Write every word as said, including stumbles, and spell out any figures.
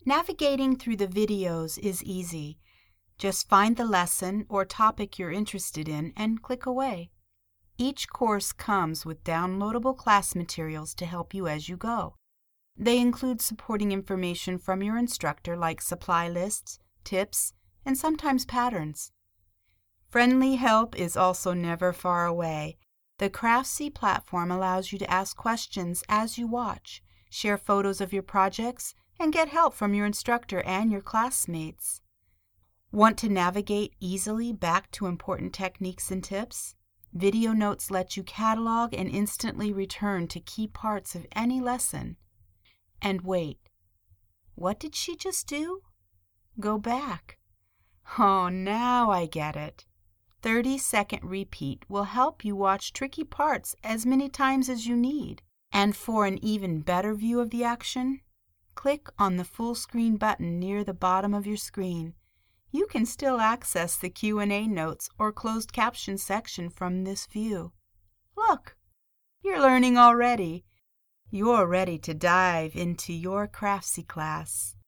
Navigating through the videos is easy. Just find the lesson or topic you're interested in and click away. Each course comes with downloadable class materials to help you as you go. They include supporting information from your instructor like supply lists, tips, and sometimes patterns. Friendly help is also never far away. The Craftsy platform allows you to ask questions as you watch, share photos of your projects, and get help from your instructor and your classmates. Want to navigate easily back to important techniques and tips? Video Notes let you catalog and instantly return to key parts of any lesson. And wait, what did she just do? Go back. Oh, now I get it. thirty second repeat will help you watch tricky parts as many times as you need. And for an even better view of the action, click on the full screen button near the bottom of your screen. You can still access the Q and A notes or closed caption section from this view. Look, you're learning already. You're ready to dive into your Craftsy class.